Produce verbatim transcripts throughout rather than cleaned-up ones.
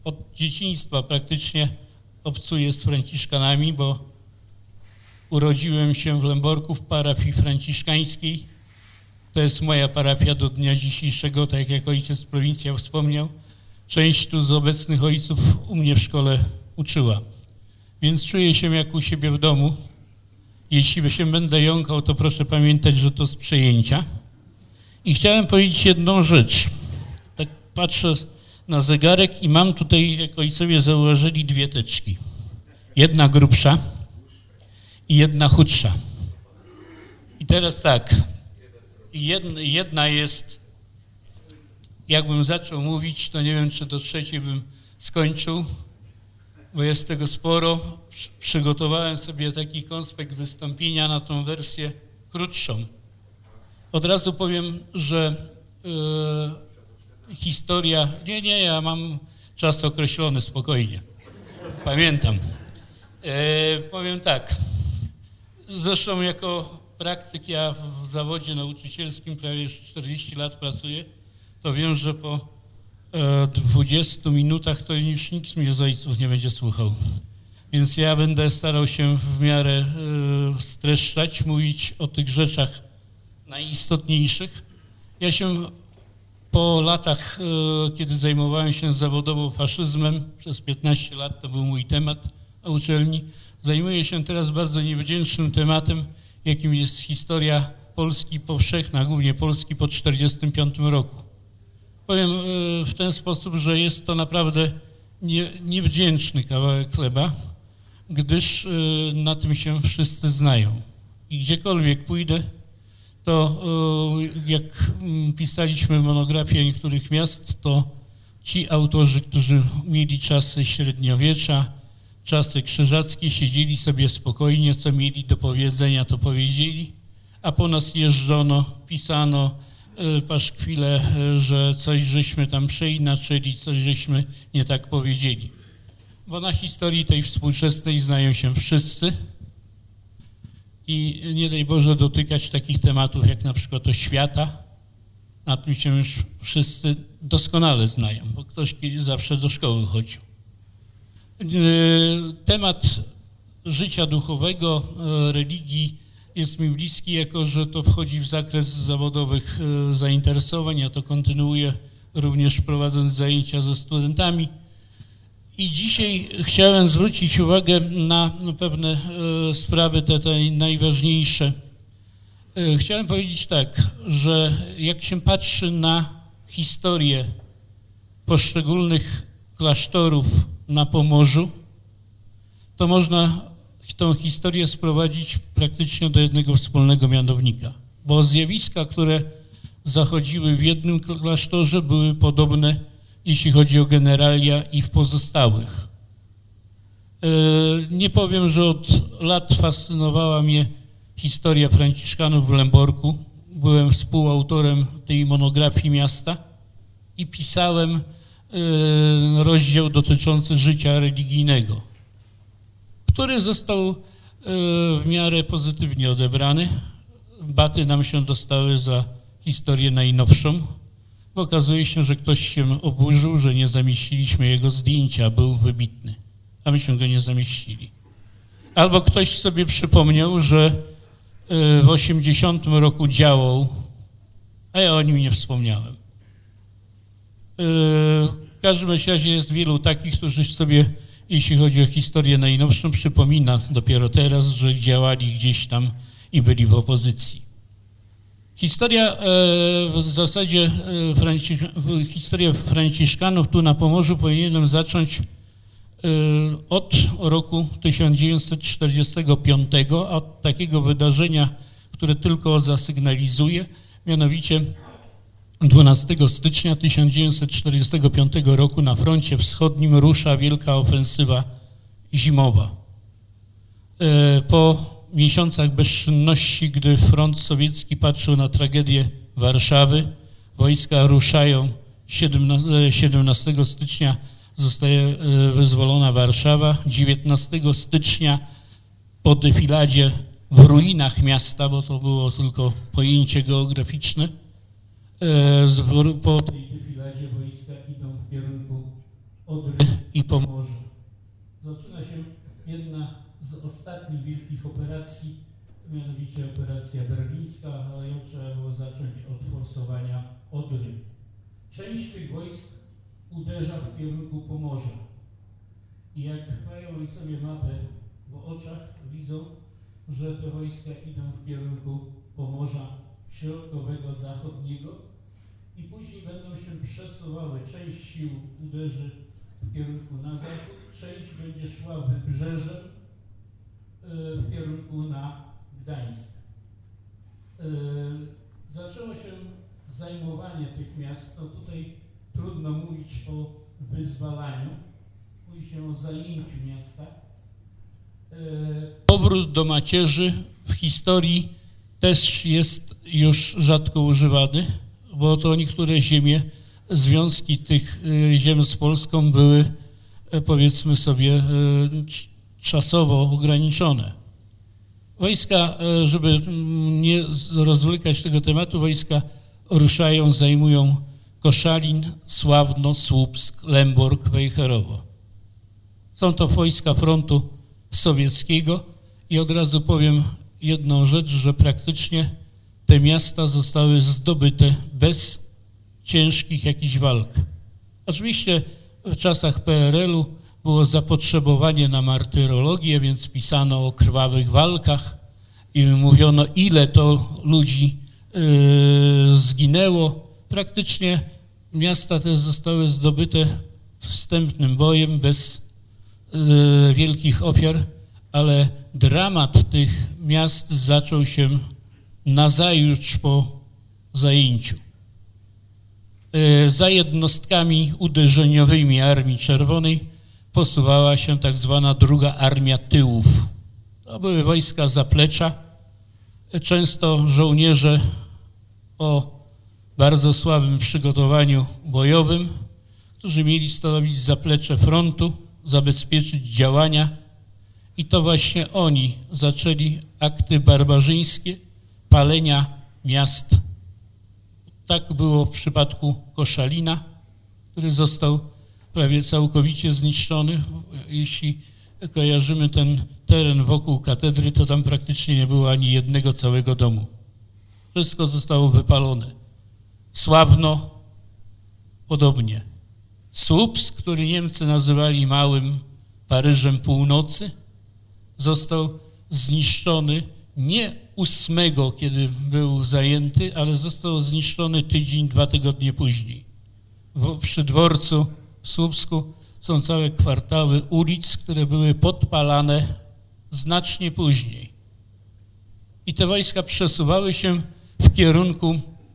od dzieciństwa praktycznie obcuję z franciszkanami, bo urodziłem się w Lęborku w parafii franciszkańskiej. To jest moja parafia do dnia dzisiejszego, tak jak ojciec prowincjał wspomniał. Część tu z obecnych ojców u mnie w szkole uczyła. Więc czuję się jak u siebie w domu. Jeśli się będę jąkał, to proszę pamiętać, że to z przejęcia. I chciałem powiedzieć jedną rzecz. Tak patrzę na zegarek i mam tutaj, jak ojcowie zauważyli, dwie teczki. Jedna grubsza i jedna chudsza. I teraz tak, jedna, jedna jest, jakbym zaczął mówić, to nie wiem, czy do trzeciej bym skończył, bo jest tego sporo. Przygotowałem sobie taki konspekt wystąpienia na tą wersję krótszą. Od razu powiem, że yy, historia, nie, nie, ja mam czas określony, spokojnie, pamiętam. Yy, powiem tak, zresztą jako praktyk ja w zawodzie nauczycielskim prawie już czterdzieści lat pracuję, to wiem, że po e, dwudziestu minutach to już nikt mnie z ojców nie będzie słuchał. Więc ja będę starał się w miarę e, streszczać, mówić o tych rzeczach najistotniejszych. Ja się po latach, e, kiedy zajmowałem się zawodowo faszyzmem, przez piętnaście lat to był mój temat na uczelni, zajmuję się teraz bardzo niewdzięcznym tematem, jakim jest historia Polski powszechna, głównie Polski po tysiąc dziewięćset czterdziestym piątym roku. Powiem w ten sposób, że jest to naprawdę nie, niewdzięczny kawałek chleba, gdyż na tym się wszyscy znają. I gdziekolwiek pójdę, to jak pisaliśmy monografię niektórych miast, to ci autorzy, którzy mieli czasy średniowiecza, czasy krzyżackie, siedzieli sobie spokojnie, co mieli do powiedzenia, to powiedzieli, a po nas jeżdżono, pisano y, paszkwile, y, że coś żeśmy tam przeinaczyli, coś żeśmy nie tak powiedzieli. Bo na historii tej współczesnej znają się wszyscy i nie daj Boże dotykać takich tematów jak na przykład oświata. Na tym się już wszyscy doskonale znają, bo ktoś kiedyś zawsze do szkoły chodził. Temat życia duchowego, religii jest mi bliski, jako że to wchodzi w zakres zawodowych zainteresowań. Ja to kontynuuję również prowadząc zajęcia ze studentami. I dzisiaj chciałem zwrócić uwagę na pewne sprawy te, te najważniejsze. Chciałem powiedzieć tak, że jak się patrzy na historię poszczególnych klasztorów na Pomorzu, to można tę historię sprowadzić praktycznie do jednego wspólnego mianownika, bo zjawiska, które zachodziły w jednym klasztorze, były podobne, jeśli chodzi o generalia i w pozostałych. Nie powiem, że od lat fascynowała mnie historia franciszkanów w Lęborku. Byłem współautorem tej monografii miasta i pisałem rozdział dotyczący życia religijnego, który został w miarę pozytywnie odebrany. Baty nam się dostały za historię najnowszą. Bo okazuje się, że ktoś się oburzył, że nie zamieściliśmy jego zdjęcia, był wybitny, a myśmy go nie zamieścili. Albo ktoś sobie przypomniał, że w osiemdziesiątym roku działał, a ja o nim nie wspomniałem. W każdym razie jest wielu takich, którzy sobie, jeśli chodzi o historię najnowszą, przypomina dopiero teraz, że działali gdzieś tam i byli w opozycji. Historia w zasadzie, Franci historia Franciszkanów tu na Pomorzu powinienem zacząć od roku tysiąc dziewięćset czterdziestego piątego, od takiego wydarzenia, które tylko zasygnalizuje, mianowicie dwunastego stycznia tysiąc dziewięćset czterdziestego piątego roku na froncie wschodnim rusza wielka ofensywa zimowa. Po miesiącach bezczynności, gdy front sowiecki patrzył na tragedię Warszawy, wojska ruszają, siedemnastego stycznia zostaje wyzwolona Warszawa, dziewiętnałstego stycznia po defiladzie w ruinach miasta, bo to było tylko pojęcie geograficzne, po tej defiladzie wojska idą w kierunku Odry i Pomorza. Zaczyna się jedna z ostatnich wielkich operacji, mianowicie operacja berlińska, ale ją trzeba było zacząć od forsowania Odry. Część tych wojsk uderza w kierunku Pomorza. I jak mają oni sobie mapę w oczach, widzą, że te wojska idą w kierunku Pomorza Środkowego, Zachodniego i później będą się przesuwały. Część sił uderzy w kierunku na zachód, część będzie szła wybrzeżem w kierunku na Gdańsk. Zaczęło się zajmowanie tych miast. No tutaj trudno mówić o wyzwalaniu, mówi się o zajęciu miasta. Powrót do macierzy w historii też jest już rzadko używany, bo to niektóre ziemie, związki tych ziem z Polską były, powiedzmy sobie, czasowo ograniczone. Wojska, żeby nie rozwlekać tego tematu, wojska ruszają, zajmują Koszalin, Sławno, Słupsk, Lęborg, Wejherowo. Są to wojska frontu sowieckiego i od razu powiem jedną rzecz, że praktycznie te miasta zostały zdobyte bez ciężkich jakichś walk. Oczywiście w czasach P R L u było zapotrzebowanie na martyrologię, więc pisano o krwawych walkach i mówiono, ile to ludzi yy, zginęło. Praktycznie miasta te zostały zdobyte wstępnym bojem bez yy, wielkich ofiar, ale dramat tych miast zaczął się nazajutrz po zajęciu. Yy, za jednostkami uderzeniowymi Armii Czerwonej posuwała się tak zwana druga Armia Tyłów. To były wojska zaplecza, często żołnierze o bardzo słabym przygotowaniu bojowym, którzy mieli stanowić zaplecze frontu, zabezpieczyć działania i to właśnie oni zaczęli akty barbarzyńskie, palenia miast. Tak było w przypadku Koszalina, który został prawie całkowicie zniszczony. Jeśli kojarzymy ten teren wokół katedry, to tam praktycznie nie było ani jednego całego domu. Wszystko zostało wypalone. Sławno podobnie. Słupsk, który Niemcy nazywali małym Paryżem Północy, został zniszczony nie ósmego, kiedy był zajęty, ale został zniszczony tydzień, dwa tygodnie później. W, przy dworcu w Słupsku są całe kwartały ulic, które były podpalane znacznie później. I te wojska przesuwały się w kierunku,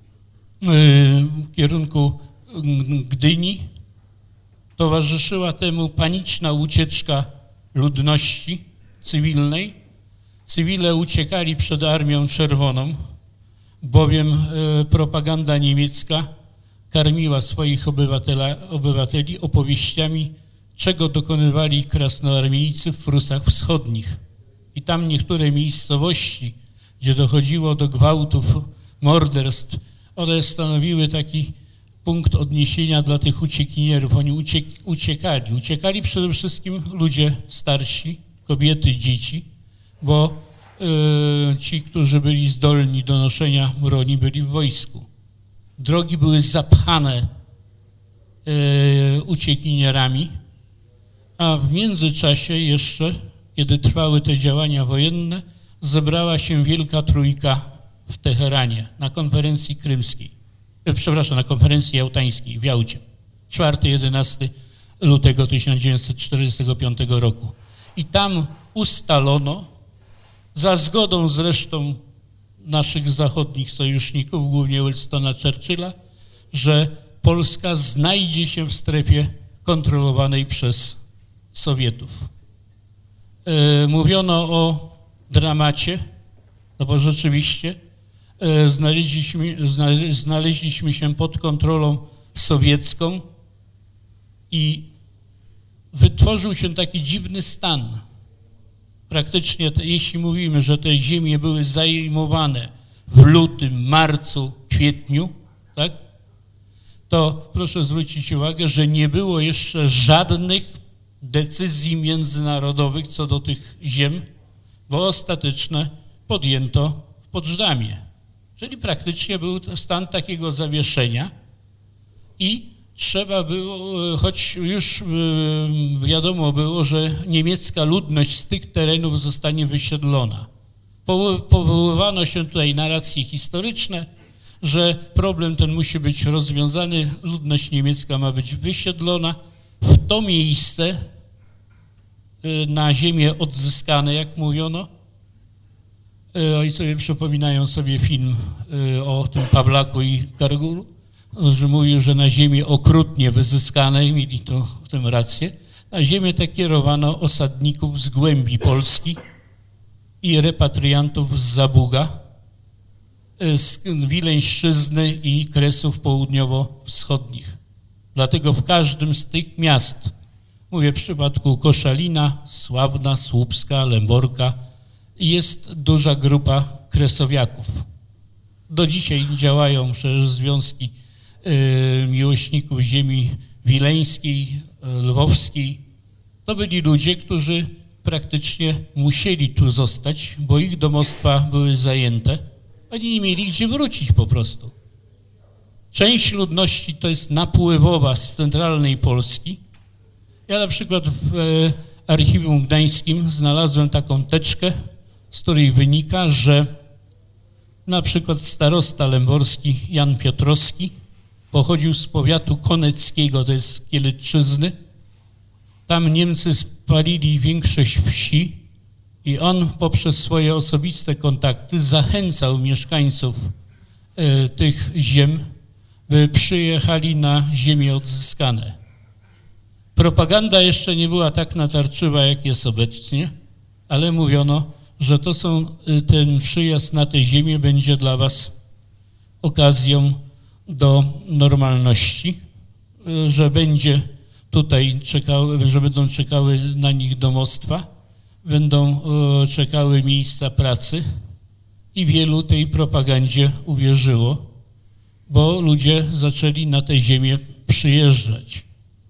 w kierunku Gdyni. Towarzyszyła temu paniczna ucieczka ludności cywilnej. Cywile uciekali przed Armią Czerwoną, bowiem propaganda niemiecka karmiła swoich obywateli opowieściami, czego dokonywali krasnoarmiejcy w Prusach Wschodnich. I tam niektóre miejscowości, gdzie dochodziło do gwałtów, morderstw, one stanowiły taki punkt odniesienia dla tych uciekinierów. Oni uciek uciekali. Uciekali przede wszystkim ludzie starsi, kobiety, dzieci, bo yy, ci, którzy byli zdolni do noszenia broni, byli w wojsku. Drogi były zapchane yy, uciekinierami, a w międzyczasie jeszcze, kiedy trwały te działania wojenne, zebrała się Wielka Trójka w Teheranie na konferencji krymskiej, e, przepraszam, na konferencji jałtańskiej w Jałcie, czwartego do jedenastego lutego tysiąc dziewięćset czterdziestego piątego roku. I tam ustalono, za zgodą zresztą naszych zachodnich sojuszników, głównie Winstona Churchilla, że Polska znajdzie się w strefie kontrolowanej przez Sowietów. E, mówiono o dramacie, no bo rzeczywiście e, znaleźliśmy, znaleźliśmy się pod kontrolą sowiecką i wytworzył się taki dziwny stan. Praktycznie, te, jeśli mówimy, że te ziemie były zajmowane w lutym, marcu, kwietniu, tak, to proszę zwrócić uwagę, że nie było jeszcze żadnych decyzji międzynarodowych co do tych ziem, bo ostateczne podjęto w Poczdamie. Czyli praktycznie był stan takiego zawieszenia i trzeba było, choć już wiadomo było, że niemiecka ludność z tych terenów zostanie wysiedlona. Powoływano się tutaj na racje historyczne, że problem ten musi być rozwiązany, ludność niemiecka ma być wysiedlona w to miejsce, na ziemię odzyskane, jak mówiono. Ojcowie przypominają sobie film o tym Pawlaku i Kargulu, że mówił, że na ziemię okrutnie wyzyskane, mieli to w tym rację, na ziemię te kierowano osadników z głębi Polski i repatriantów z Zabuga, z Wileńszczyzny i Kresów południowo-wschodnich. Dlatego w każdym z tych miast, mówię w przypadku Koszalina, Sławna, Słupska, Lęborka, jest duża grupa kresowiaków. Do dzisiaj działają przecież związki y, miłośników ziemi wileńskiej, y, lwowskiej. To byli ludzie, którzy praktycznie musieli tu zostać, bo ich domostwa były zajęte. Oni nie mieli gdzie wrócić po prostu. Część ludności to jest napływowa z centralnej Polski. Ja na przykład w e, archiwum gdańskim znalazłem taką teczkę, z której wynika, że na przykład starosta lęborski Jan Piotrowski pochodził z powiatu koneckiego, to jest z Kielecczyzny. Tam Niemcy spalili większość wsi i on poprzez swoje osobiste kontakty zachęcał mieszkańców e, tych ziem, by przyjechali na ziemię odzyskane. Propaganda jeszcze nie była tak natarczywa, jak jest obecnie, ale mówiono, że to są, ten przyjazd na tę ziemię będzie dla was okazją do normalności, że będzie tutaj czekały, że będą czekały na nich domostwa, będą czekały miejsca pracy i wielu tej propagandzie uwierzyło, bo ludzie zaczęli na tę ziemię przyjeżdżać.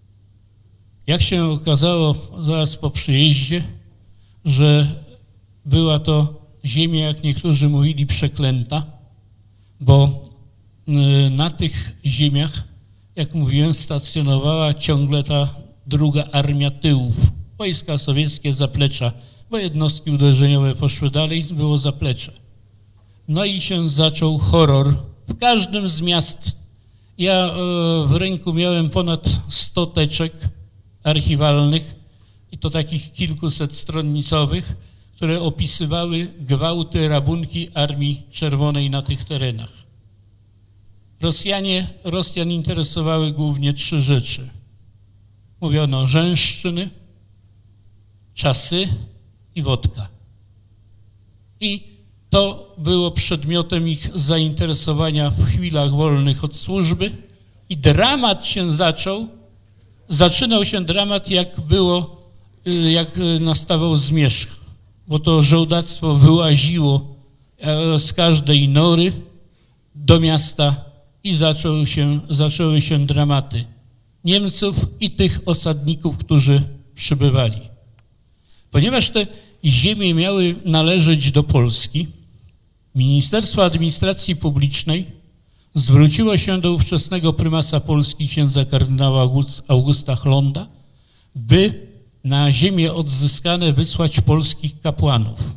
Jak się okazało zaraz po przyjeździe, że była to ziemia, jak niektórzy mówili, przeklęta, bo na tych ziemiach, jak mówiłem, stacjonowała ciągle ta druga armia tyłów. Wojska sowieckie, zaplecza, bo jednostki uderzeniowe poszły dalej, było zaplecze. No i się zaczął horror. W każdym z miast, ja w ręku miałem ponad sto teczek archiwalnych i to takich kilkuset stronnicowych, które opisywały gwałty, rabunki Armii Czerwonej na tych terenach. Rosjanie, Rosjan interesowały głównie trzy rzeczy. Mówiono rzęszczyny, czasy i wodka. I to było przedmiotem ich zainteresowania w chwilach wolnych od służby i dramat się zaczął, zaczynał się dramat, jak było, jak nastawał zmierzch, bo to żołdactwo wyłaziło z każdej nory do miasta i zaczęły się, zaczęły się dramaty Niemców i tych osadników, którzy przybywali. Ponieważ te ziemie miały należeć do Polski, Ministerstwo Administracji Publicznej zwróciło się do ówczesnego prymasa Polski, księdza kardynała Augusta Chlonda, by na ziemię odzyskane wysłać polskich kapłanów.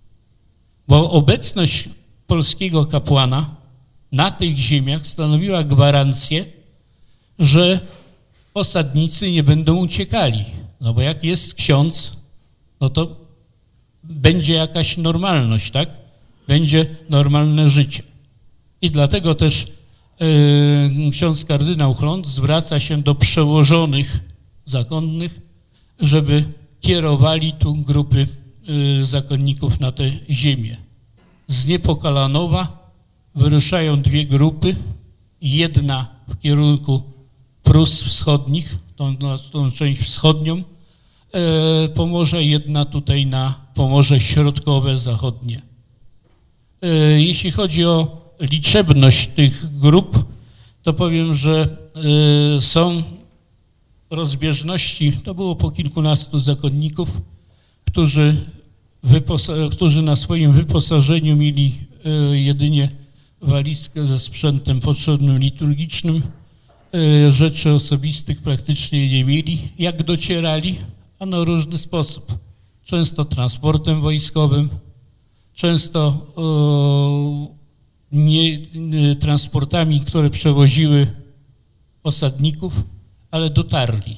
Bo obecność polskiego kapłana na tych ziemiach stanowiła gwarancję, że osadnicy nie będą uciekali. No bo jak jest ksiądz, no to będzie jakaś normalność, tak? Będzie normalne życie. I dlatego też yy, ksiądz kardynał Chlond zwraca się do przełożonych zakonnych, żeby kierowali tu grupy yy, zakonników na tę ziemię. Z Niepokalanowa wyruszają dwie grupy, jedna w kierunku Prus Wschodnich, tą, tą część wschodnią yy, Pomorza, jedna tutaj na Pomorze Środkowe, Zachodnie. Jeśli chodzi o liczebność tych grup, to powiem, że y, są rozbieżności, to było po kilkunastu zakonników, którzy, którzy na swoim wyposażeniu mieli y, jedynie walizkę ze sprzętem potrzebnym liturgicznym, y, rzeczy osobistych praktycznie nie mieli. Jak docierali? Ano w różny sposób. Często transportem wojskowym, często y, nie, y, transportami, które przewoziły osadników, ale dotarli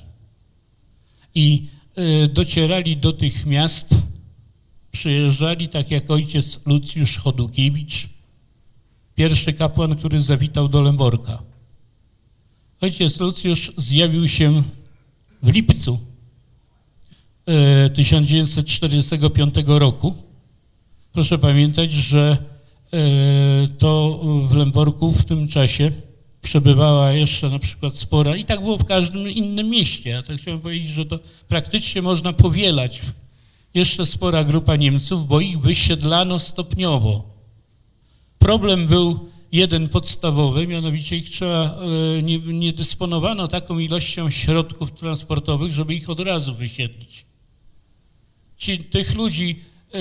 i y, docierali do tych miast, przyjeżdżali, tak jak ojciec Lucjusz Chodukiewicz, pierwszy kapłan, który zawitał do Lęborka. Ojciec Lucjusz zjawił się w lipcu y, tysiąc dziewięćset czterdziestego piątego roku. Proszę pamiętać, że y, to w Lęborku w tym czasie przebywała jeszcze na przykład spora, i tak było w każdym innym mieście. Ja tak chciałem powiedzieć, że to praktycznie można powielać. Jeszcze spora grupa Niemców, bo ich wysiedlano stopniowo. Problem był jeden podstawowy, mianowicie ich trzeba, nie, nie dysponowano taką ilością środków transportowych, żeby ich od razu wysiedlić. Ci, tych ludzi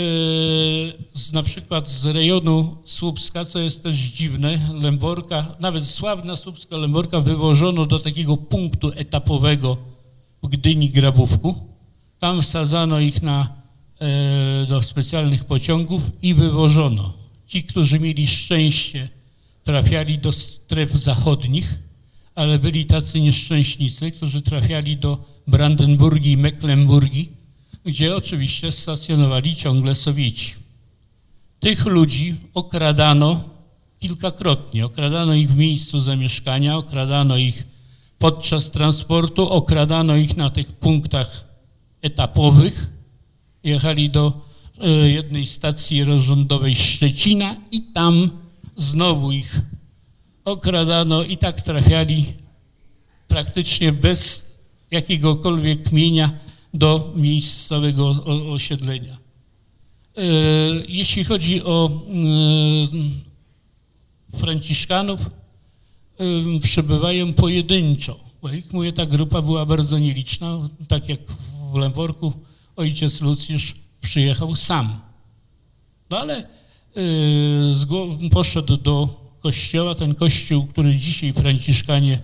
z, na przykład z rejonu Słupska, co jest też dziwne, Lęborka, nawet sławna Słupska Lęborka wywożono do takiego punktu etapowego w Gdyni Grabówku. Tam wsadzano ich na, e, do specjalnych pociągów i wywożono. Ci, którzy mieli szczęście, trafiali do stref zachodnich, ale byli tacy nieszczęśnicy, którzy trafiali do Brandenburgii i Mecklenburgii, gdzie oczywiście stacjonowali ciągle Sowieci. Tych ludzi okradano kilkakrotnie. Okradano ich w miejscu zamieszkania, okradano ich podczas transportu, okradano ich na tych punktach etapowych. Jechali do jednej stacji rozrządowej Szczecina i tam znowu ich okradano i tak trafiali praktycznie bez jakiegokolwiek kmienia do miejscowego osiedlenia. Jeśli chodzi o Franciszkanów, przebywają pojedynczo, bo jak mówię, ta grupa była bardzo nieliczna, tak jak w Lęborku ojciec Lucjusz przyjechał sam. No ale poszedł do kościoła, ten kościół, który dzisiaj Franciszkanie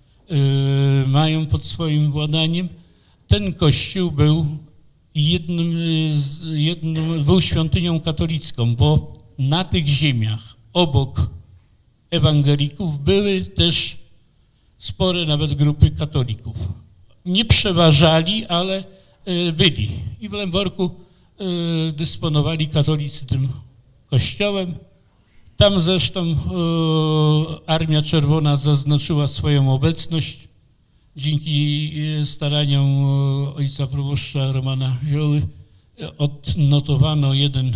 mają pod swoim władaniem. Ten kościół był jednym z, jednym, był świątynią katolicką, bo na tych ziemiach obok ewangelików były też spore nawet grupy katolików. Nie przeważali, ale byli. I w Lęborku dysponowali katolicy tym kościołem. Tam zresztą Armia Czerwona zaznaczyła swoją obecność. Dzięki staraniom ojca proboszcza Romana Zioły odnotowano jeden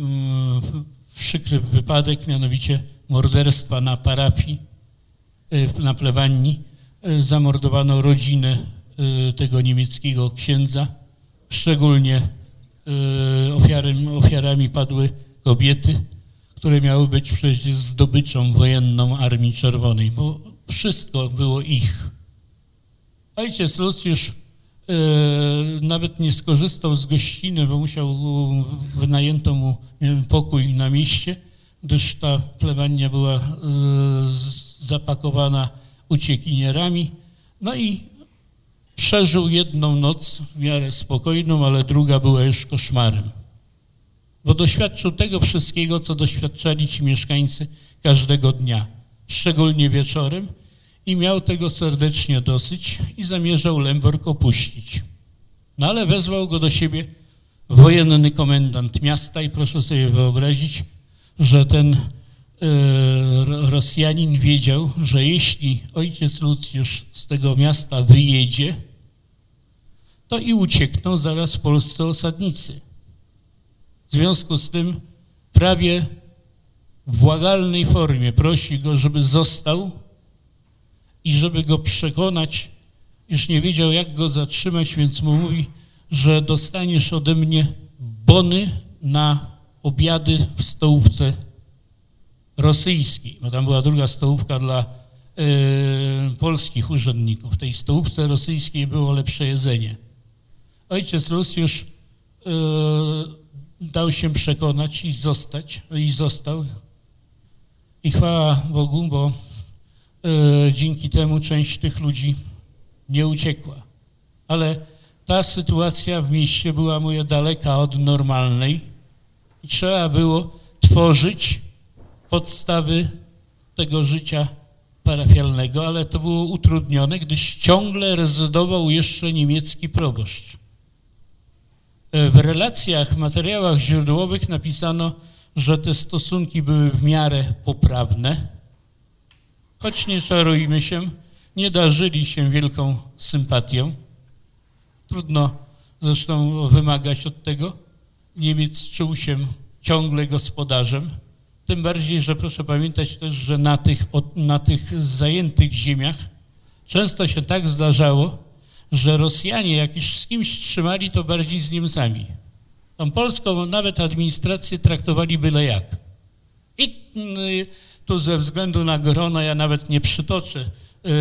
przykry wypadek, mianowicie morderstwa na parafii, na plebanii. Zamordowano rodzinę tego niemieckiego księdza. Szczególnie ofiarem, ofiarami padły kobiety, które miały być przecież zdobyczą wojenną Armii Czerwonej, bo wszystko było ich. Ojciec Lucjusz e, nawet nie skorzystał z gościny, bo musiał, wynajęto mu pokój na mieście, gdyż ta plebania była e, zapakowana uciekinierami. No i przeżył jedną noc w miarę spokojną, ale druga była już koszmarem. Bo doświadczył tego wszystkiego, co doświadczali ci mieszkańcy każdego dnia, szczególnie wieczorem, i miał tego serdecznie dosyć i zamierzał Lębork opuścić. No ale wezwał go do siebie wojenny komendant miasta i proszę sobie wyobrazić, że ten e, Rosjanin wiedział, że jeśli ojciec Lucjusz z tego miasta wyjedzie, to i uciekną zaraz polscy osadnicy. W związku z tym prawie w błagalnej formie prosi go, żeby został i żeby go przekonać, już nie wiedział, jak go zatrzymać, więc mu mówi, że dostaniesz ode mnie bony na obiady w stołówce rosyjskiej, bo tam była druga stołówka dla y, polskich urzędników. W tej stołówce rosyjskiej było lepsze jedzenie. Ojciec Lucjusz y, dał się przekonać i zostać, i został. I chwała Bogu, bo y, dzięki temu część tych ludzi nie uciekła. Ale ta sytuacja w mieście była moja daleka od normalnej i trzeba było tworzyć podstawy tego życia parafialnego, ale to było utrudnione, gdyż ciągle rezydował jeszcze niemiecki proboszcz. W relacjach, materiałach źródłowych napisano, że te stosunki były w miarę poprawne, choć nie czarujmy się, nie darzyli się wielką sympatią. Trudno zresztą wymagać od tego. Niemiec czuł się ciągle gospodarzem, tym bardziej, że proszę pamiętać też, że na tych, na tych zajętych ziemiach często się tak zdarzało, że Rosjanie, jak już z kimś trzymali, to bardziej z Niemcami. Tą polską nawet administrację traktowali byle jak. I tu ze względu na grono ja nawet nie przytoczę,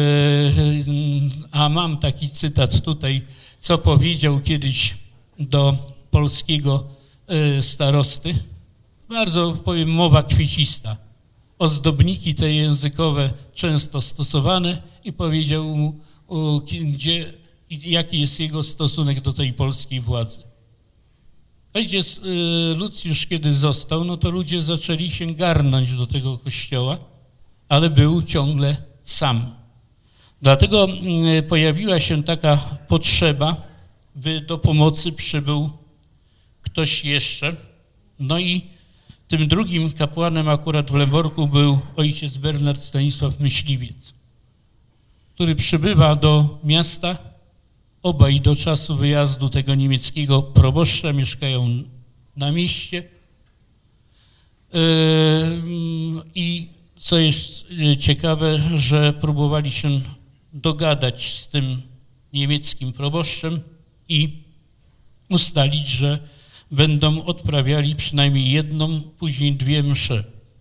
a mam taki cytat tutaj, co powiedział kiedyś do polskiego starosty. Bardzo, powiem, mowa kwiecista. Ozdobniki te językowe często stosowane i powiedział mu, gdzie, jaki jest jego stosunek do tej polskiej władzy. Ojciec Lucjusz, kiedy został, no to ludzie zaczęli się garnąć do tego kościoła, ale był ciągle sam. Dlatego pojawiła się taka potrzeba, by do pomocy przybył ktoś jeszcze. No i tym drugim kapłanem akurat w Lęborku był ojciec Bernard Stanisław Myśliwiec, który przybywa do miasta. Obaj do czasu wyjazdu tego niemieckiego proboszcza mieszkają na mieście. I co jest ciekawe, że próbowali się dogadać z tym niemieckim proboszczem i ustalić, że będą odprawiali przynajmniej jedną, później dwie msze.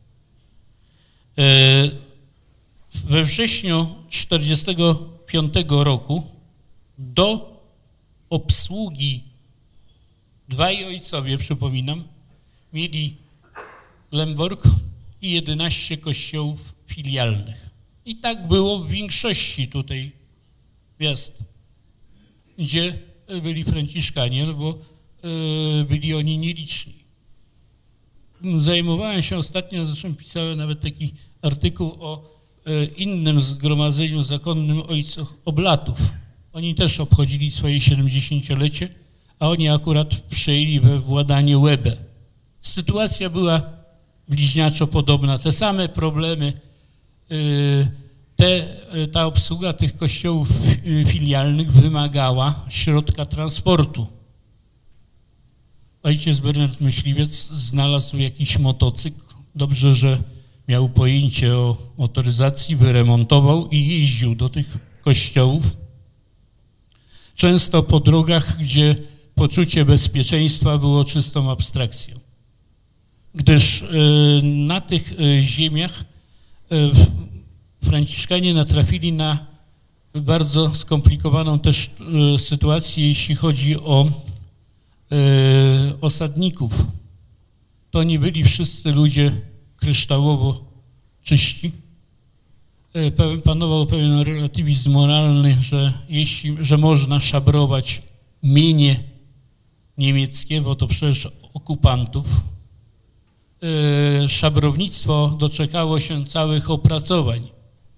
We wrześniu tysiąc dziewięćset czterdziestego piątego roku do obsługi dwaj ojcowie, przypominam, mieli Lęborg i jedenaście kościołów filialnych. I tak było w większości tutaj miast, gdzie byli franciszkanie, no bo byli oni nieliczni. Zajmowałem się ostatnio, zresztą pisałem nawet taki artykuł o innym zgromadzeniu zakonnym ojców oblatów. Oni też obchodzili swoje siedemdziesięciolecie, a oni akurat przyjęli we władanie Łebę. Sytuacja była bliźniaczo podobna. Te same problemy, te, ta obsługa tych kościołów filialnych wymagała środka transportu. Ojciec Bernard Myśliwiec znalazł jakiś motocykl. Dobrze, że miał pojęcie o motoryzacji, wyremontował i jeździł do tych kościołów. Często po drogach, gdzie poczucie bezpieczeństwa było czystą abstrakcją. Gdyż na tych ziemiach Franciszkanie natrafili na bardzo skomplikowaną też sytuację, jeśli chodzi o osadników. To nie byli wszyscy ludzie kryształowo czyści. Panował pewien relatywizm moralny, że, jeśli, że można szabrować mienie niemieckie, bo to przecież okupantów. Szabrownictwo doczekało się całych opracowań.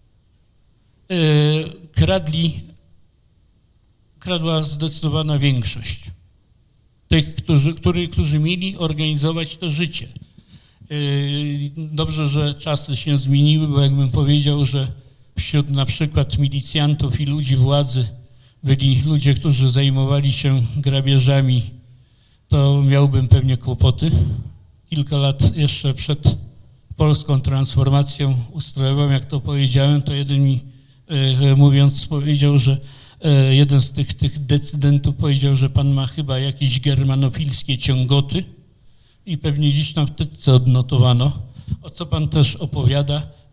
Kradli, kradła zdecydowana większość tych, którzy, który, którzy mieli organizować to życie. Dobrze, że czasy się zmieniły, bo jakbym powiedział, że wśród na przykład milicjantów i ludzi władzy byli ludzie, którzy zajmowali się grabieżami, to miałbym pewnie kłopoty. Kilka lat jeszcze przed polską transformacją ustrojową, jak to powiedziałem, to jeden mi mówiąc powiedział, że jeden z tych, tych decydentów powiedział, że pan ma chyba jakieś germanofilskie ciągoty i pewnie gdzieś tam w teczce odnotowano, o co pan też opowiada,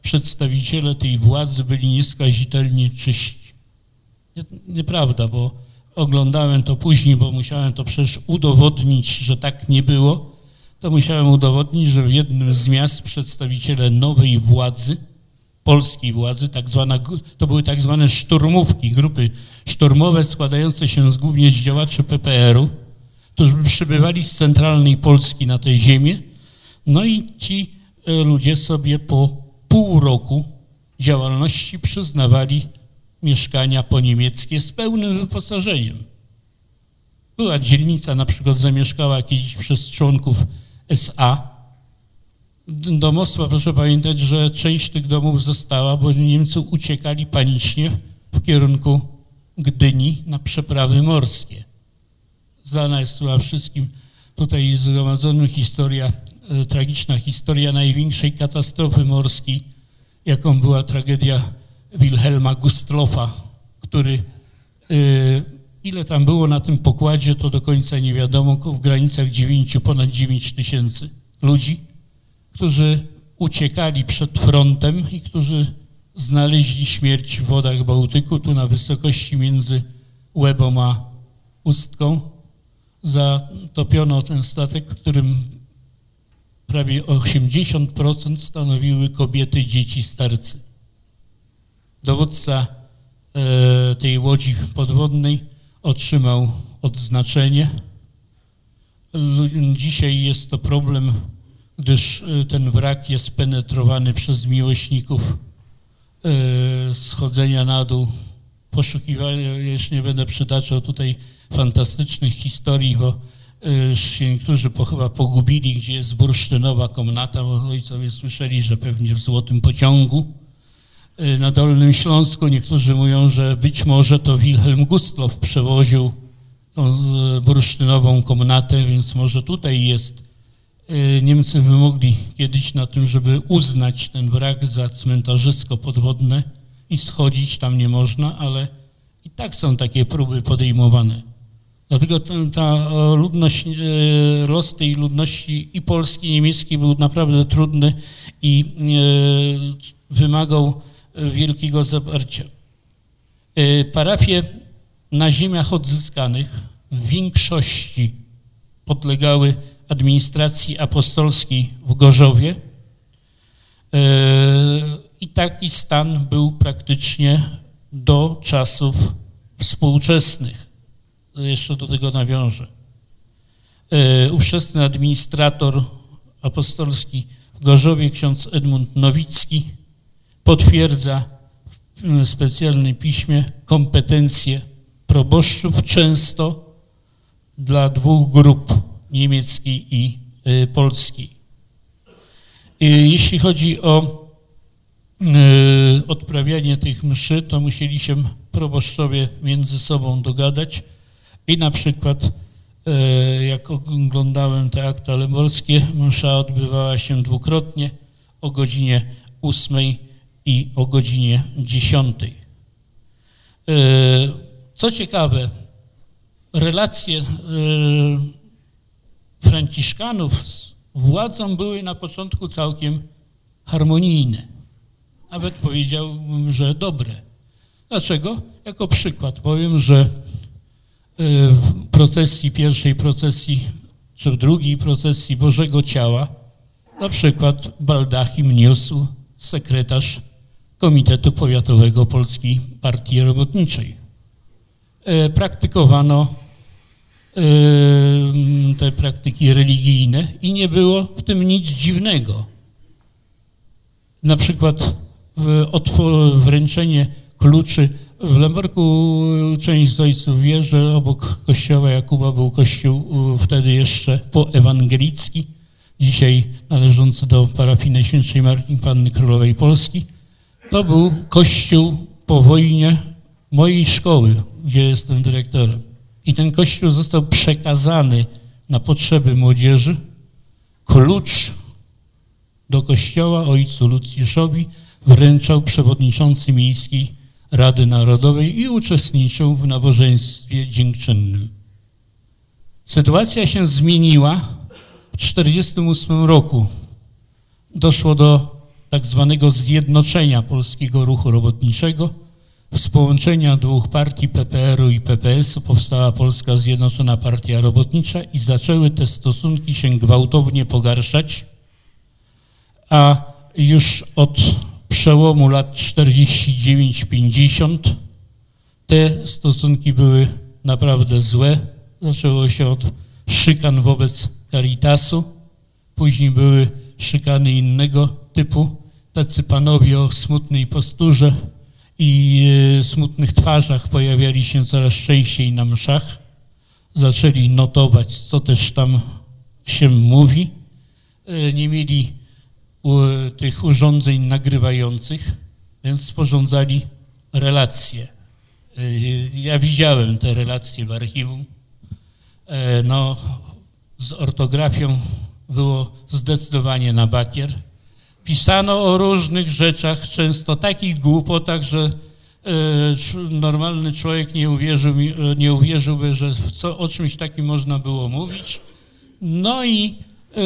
przedstawiciele tej władzy byli nieskazitelnie czyści. Nie, nieprawda, bo oglądałem to później, bo musiałem to przecież udowodnić, że tak nie było. To musiałem udowodnić, że w jednym z miast przedstawiciele nowej władzy, polskiej władzy, tak zwana, to były tak zwane szturmówki, grupy szturmowe składające się z, głównie z działaczy P P R u, którzy przybywali z centralnej Polski na tę ziemię, no i ci ludzie sobie po pół roku działalności przyznawali mieszkania poniemieckie z pełnym wyposażeniem. Była dzielnica, na przykład zamieszkała kiedyś przez członków S A. Domostwa, proszę pamiętać, że część tych domów została, bo Niemcy uciekali panicznie w kierunku Gdyni na przeprawy morskie. Znana jest chyba wszystkim tutaj zgromadzonym historia, e, tragiczna historia największej katastrofy morskiej, jaką była tragedia Wilhelma Gustlofa, który, e, ile tam było na tym pokładzie, to do końca nie wiadomo, w granicach dziewięciu, ponad dziewięć tysięcy ludzi, którzy uciekali przed frontem i którzy znaleźli śmierć w wodach Bałtyku, tu na wysokości między Łebą a Ustką. Zatopiono ten statek, w którym prawie osiemdziesiąt procent stanowiły kobiety, dzieci, starcy. Dowódca e, tej łodzi podwodnej otrzymał odznaczenie. Dzisiaj jest to problem, gdyż ten wrak jest penetrowany przez miłośników e, schodzenia na dół, poszukiwania, jeszcze nie będę przytaczał tutaj fantastycznych historii, bo y, się niektórzy po, chyba pogubili, gdzie jest bursztynowa komnata, bo ojcowie słyszeli, że pewnie w Złotym Pociągu y, na Dolnym Śląsku. Niektórzy mówią, że być może to Wilhelm Gustloff przewoził tą y, bursztynową komnatę, więc może tutaj jest. Y, Niemcy wymogli kiedyś na tym, żeby uznać ten wrak za cmentarzysko podwodne i schodzić tam nie można, ale i tak są takie próby podejmowane. Dlatego ta, ta ludność, los tej ludności i polskiej, i niemieckiej był naprawdę trudny i wymagał wielkiego zaparcia. Parafie na ziemiach odzyskanych w większości podlegały administracji apostolskiej w Gorzowie i taki stan był praktycznie do czasów współczesnych. Jeszcze do tego nawiążę. Ówczesny administrator apostolski w Gorzowie, ksiądz Edmund Nowicki, potwierdza w specjalnym piśmie kompetencje proboszczów często dla dwóch grup, niemieckiej i polskiej. Jeśli chodzi o odprawianie tych mszy, to musieli się proboszczowie między sobą dogadać i na przykład jak oglądałem te akta lęborskie, msza odbywała się dwukrotnie o godzinie ósmej i o godzinie dziesiątej. Co ciekawe, relacje franciszkanów z władzą były na początku całkiem harmonijne. Nawet powiedziałbym, że dobre. Dlaczego? Jako przykład powiem, że w procesji, pierwszej procesji, czy w drugiej procesji Bożego Ciała, na przykład baldachim niósł sekretarz Komitetu Powiatowego Polskiej Partii Robotniczej. Praktykowano te praktyki religijne i nie było w tym nic dziwnego. Na przykład wręczenie kluczy. W Lęborku część z ojców wie, że obok kościoła Jakuba był kościół wtedy jeszcze poewangelicki, dzisiaj należący do parafii Najświętszej Maryi Panny Królowej Polski. To był kościół po wojnie mojej szkoły, gdzie jestem dyrektorem. I ten kościół został przekazany na potrzeby młodzieży. Klucz do kościoła ojcu Lucjuszowi wręczał przewodniczący miejskiej Rady Narodowej i uczestniczył w nabożeństwie dziękczynnym. Sytuacja się zmieniła w tysiąc dziewięćset czterdziestym ósmym roku. Doszło do tak zwanego zjednoczenia polskiego ruchu robotniczego. Z połączenia dwóch partii, P P R u i P P S u, powstała Polska Zjednoczona Partia Robotnicza i zaczęły te stosunki się gwałtownie pogarszać, a już od przełomu lat czterdzieści dziewięć pięćdziesiąt te stosunki były naprawdę złe. Zaczęło się od szykan wobec Caritasu, później były szykany innego typu. Tacy panowie o smutnej posturze i e, smutnych twarzach pojawiali się coraz częściej na mszach. Zaczęli notować, co też tam się mówi. E, nie mieli u, tych urządzeń nagrywających, więc sporządzali relacje. E, ja widziałem te relacje w archiwum. E, no, z ortografią było zdecydowanie na bakier. Pisano o różnych rzeczach, często takich głupotach, że e, normalny człowiek nie, uwierzył, nie uwierzyłby, że co, o czymś takim można było mówić. No i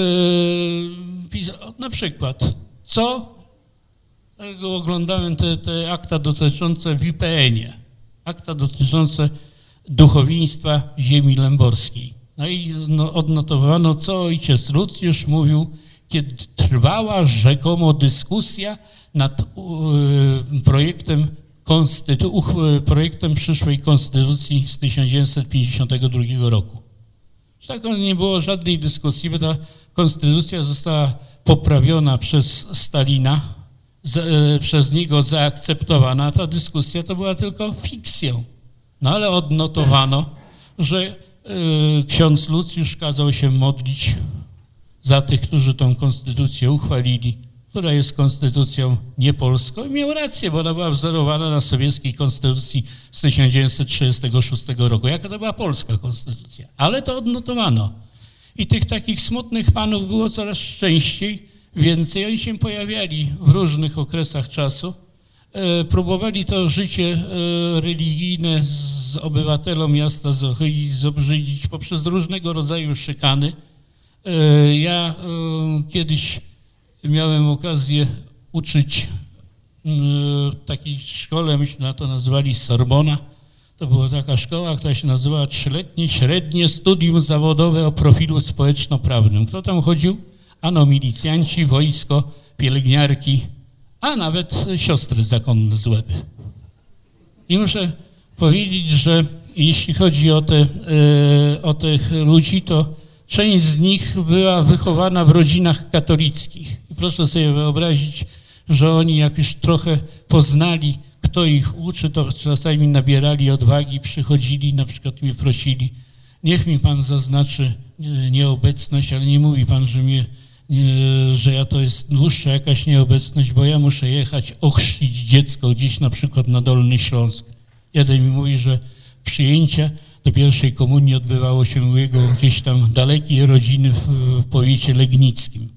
e, na przykład, co, oglądałem te, te akta dotyczące w I P N ie, akta dotyczące duchowieństwa ziemi lęborskiej. No i no, odnotowano, co ojciec Lucjusz mówił, kiedy trwała rzekomo dyskusja nad y, projektem, konstytu, y, projektem przyszłej konstytucji z tysiąc dziewięćset pięćdziesiątego drugiego roku. Tak nie było żadnej dyskusji, bo ta konstytucja została poprawiona przez Stalina, z, y, przez niego zaakceptowana, a ta dyskusja to była tylko fikcją. No ale odnotowano, że y, ksiądz Lucjusz kazał się modlić za tych, którzy tą konstytucję uchwalili, która jest konstytucją niepolską. I miał rację, bo ona była wzorowana na sowieckiej konstytucji z tysiąc dziewięćset trzydziestego szóstego roku. Jaka to była polska konstytucja? Ale to odnotowano. I tych takich smutnych panów było coraz częściej, więcej. Oni się pojawiali w różnych okresach czasu. E, próbowali to życie e, religijne z obywatelom miasta zobrzydzić poprzez różnego rodzaju szykany. Ja kiedyś miałem okazję uczyć w takiej szkole, myśmy na to nazywali Sorbona. To była taka szkoła, która się nazywała trzyletnie średnie studium zawodowe o profilu społeczno-prawnym. Kto tam chodził? Ano milicjanci, wojsko, pielęgniarki, a nawet siostry zakonne z Łeby. I muszę powiedzieć, że jeśli chodzi o, te, o tych ludzi, to część z nich była wychowana w rodzinach katolickich. I proszę sobie wyobrazić, że oni jak już trochę poznali, kto ich uczy, to czasami nabierali odwagi, przychodzili, na przykład mnie prosili, niech mi pan zaznaczy nieobecność, ale nie mówi pan, że, mnie, że ja to jest dłuższa jakaś nieobecność, bo ja muszę jechać ochrzcić dziecko gdzieś na przykład na Dolny Śląsk. Jeden mi mówi, że przyjęcia do pierwszej komunii odbywało się u jego gdzieś tam dalekiej rodziny w, w powiecie legnickim.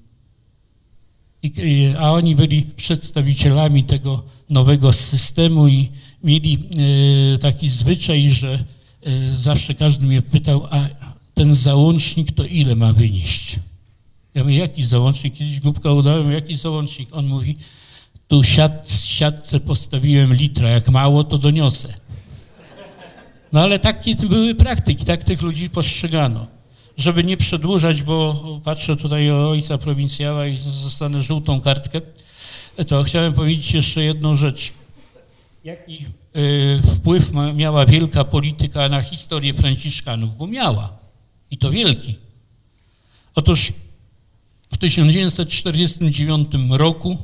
I, a oni byli przedstawicielami tego nowego systemu i mieli e, taki zwyczaj, że e, zawsze każdy mnie pytał, a ten załącznik to ile ma wynieść? Ja mówię, jaki załącznik? Kiedyś głupka udałem, jaki załącznik? On mówi, tu siat, w siatce postawiłem litra, jak mało to doniosę. No ale takie były praktyki, tak tych ludzi postrzegano. Żeby nie przedłużać, bo patrzę tutaj o ojca prowincjała i zostanę żółtą kartkę, to chciałem powiedzieć jeszcze jedną rzecz. Jaki y, wpływ ma, miała wielka polityka na historię franciszkanów? Bo miała. I to wielki. Otóż w tysiąc dziewięćset czterdziestym dziewiątym roku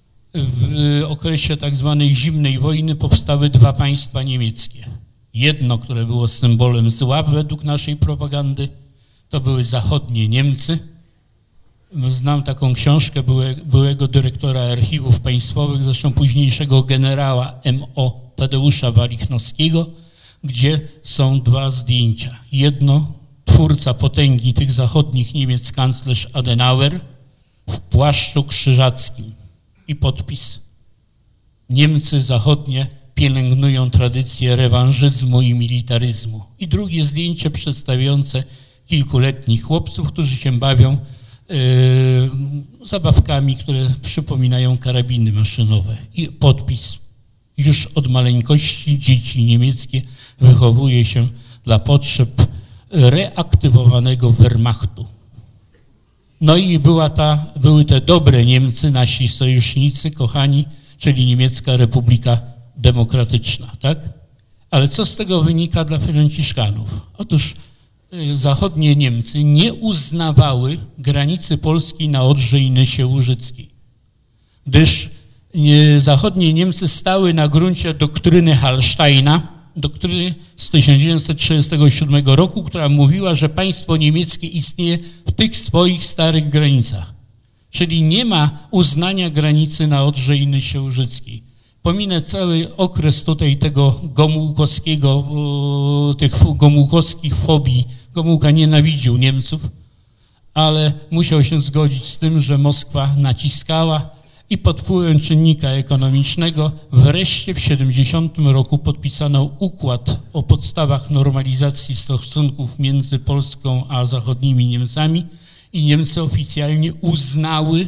w okresie tak zwanej zimnej wojny powstały dwa państwa niemieckie. Jedno, które było symbolem zła według naszej propagandy, to były zachodnie Niemcy. Znam taką książkę byłe, byłego dyrektora archiwów państwowych, zresztą późniejszego generała M O Tadeusza Walichnowskiego, gdzie są dwa zdjęcia. Jedno, twórca potęgi tych zachodnich Niemiec, kanclerz Adenauer w płaszczu krzyżackim i podpis. Niemcy zachodnie pielęgnują tradycję rewanżyzmu i militaryzmu. I drugie zdjęcie przedstawiające kilkuletnich chłopców, którzy się bawią zabawkami, które przypominają karabiny maszynowe. I podpis: już od maleńkości dzieci niemieckie wychowuje się dla potrzeb reaktywowanego Wehrmachtu. No i była ta, były te dobre Niemcy, nasi sojusznicy, kochani, czyli Niemiecka Republika Demokratyczna, tak? Ale co z tego wynika dla franciszkanów? Otóż zachodnie Niemcy nie uznawały granicy Polski na Odrze i Nysie Łużyckiej, gdyż zachodnie Niemcy stały na gruncie doktryny Hallsteina, doktryny z tysiąc dziewięćset trzydziestego siódmego roku, która mówiła, że państwo niemieckie istnieje w tych swoich starych granicach. Czyli nie ma uznania granicy na Odrze i Nysie Łużyckiej. Pominę cały okres tutaj tego Gomułkowskiego, tych gomułkowskich fobii. Gomułka nienawidził Niemców, ale musiał się zgodzić z tym, że Moskwa naciskała i pod wpływem czynnika ekonomicznego wreszcie w siedemdziesiątym roku podpisano układ o podstawach normalizacji stosunków między Polską a zachodnimi Niemcami i Niemcy oficjalnie uznały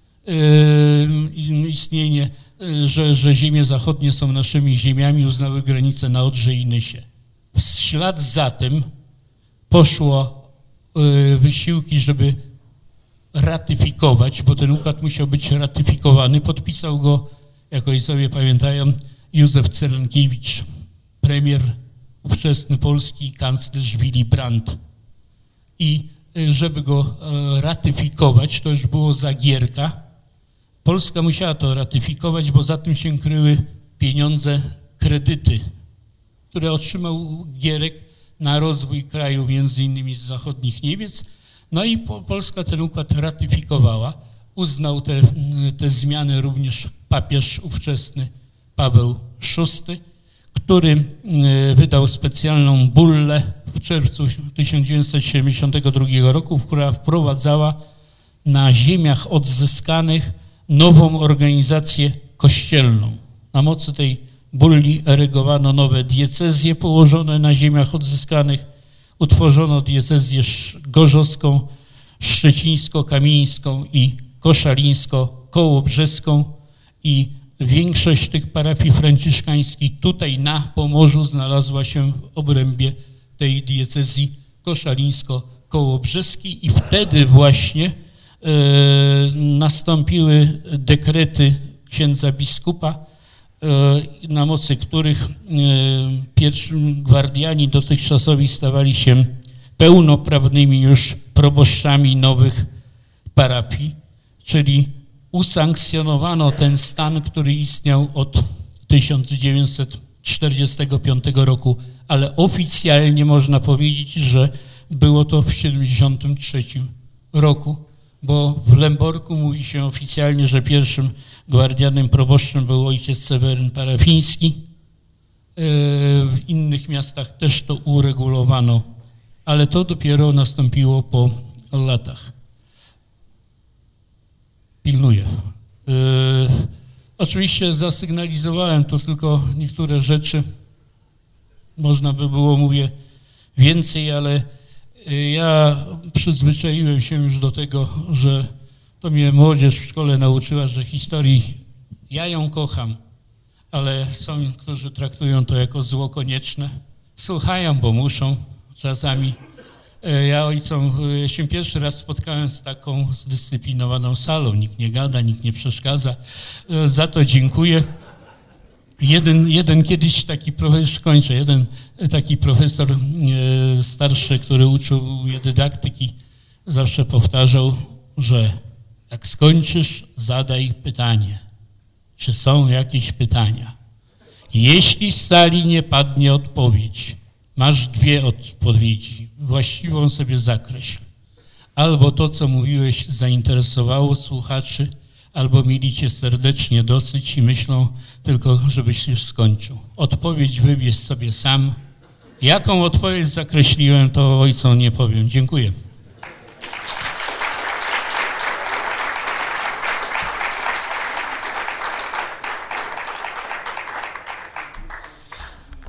yy, istnienie, yy, że, że ziemie zachodnie są naszymi ziemiami, uznały granice na Odrze i Nysie. W ślad za tym poszło yy, wysiłki, żeby ratyfikować, bo ten układ musiał być ratyfikowany. Podpisał go, jak ojcowie pamiętają, Józef Cyrankiewicz, premier ówczesny Polski, kanclerz Willy Brandt. I żeby go ratyfikować, to już było za Gierka, Polska musiała to ratyfikować, bo za tym się kryły pieniądze, kredyty, które otrzymał Gierek na rozwój kraju, między innymi z zachodnich Niemiec. No i Polska ten układ ratyfikowała. Uznał te, te zmiany również papież ówczesny Paweł szósty, który wydał specjalną bullę w czerwcu tysiąc dziewięćset siedemdziesiątego drugiego roku, która wprowadzała na ziemiach odzyskanych nową organizację kościelną. Na mocy tej bulli erygowano nowe diecezje położone na ziemiach odzyskanych, utworzono diecezję gorzowską, szczecińsko-kamieńską i koszalińsko-kołobrzeską i większość tych parafii franciszkańskich tutaj na Pomorzu znalazła się w obrębie tej diecezji koszalińsko-kołobrzeskiej i wtedy właśnie e, nastąpiły dekrety księdza biskupa, na mocy których pierwsi gwardiani dotychczasowi stawali się pełnoprawnymi już proboszczami nowych parafii, czyli usankcjonowano ten stan, który istniał od tysiąc dziewięćset czterdziestego piątego roku, ale oficjalnie można powiedzieć, że było to w siedemdziesiątym trzecim roku, bo w Lęborku mówi się oficjalnie, że pierwszym gwardianem proboszczem był ojciec Seweryn Parafiński. W innych miastach też to uregulowano, ale to dopiero nastąpiło po latach. Pilnuję. Oczywiście zasygnalizowałem tu tylko niektóre rzeczy. Można by było, mówię, więcej, ale ja przyzwyczaiłem się już do tego, że to mnie młodzież w szkole nauczyła, że historii, ja ją kocham, ale są, którzy traktują to jako zło konieczne. Słuchają, bo muszą czasami. Ja ojcom ja się pierwszy raz spotkałem z taką zdyscyplinowaną salą. Nikt nie gada, nikt nie przeszkadza. Za to dziękuję. Jeden, jeden kiedyś taki profesor, kończę, jeden taki profesor e, starszy, który uczył mnie dydaktyki, zawsze powtarzał, że jak skończysz, zadaj pytanie. Czy są jakieś pytania? Jeśli z sali nie padnie odpowiedź, masz dwie odpowiedzi, właściwą sobie zakreśl. Albo to, co mówiłeś, zainteresowało słuchaczy, albo mieli cię serdecznie dosyć i myślą tylko, żebyś już skończył. Odpowiedź wybierz sobie sam. Jaką odpowiedź zakreśliłem, to ojcom nie powiem. Dziękuję.